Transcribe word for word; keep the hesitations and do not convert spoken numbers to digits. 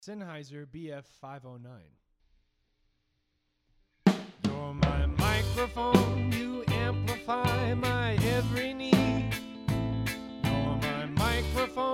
Sennheiser B F five oh nine. You're my microphone, you amplify my every need. You're my microphone.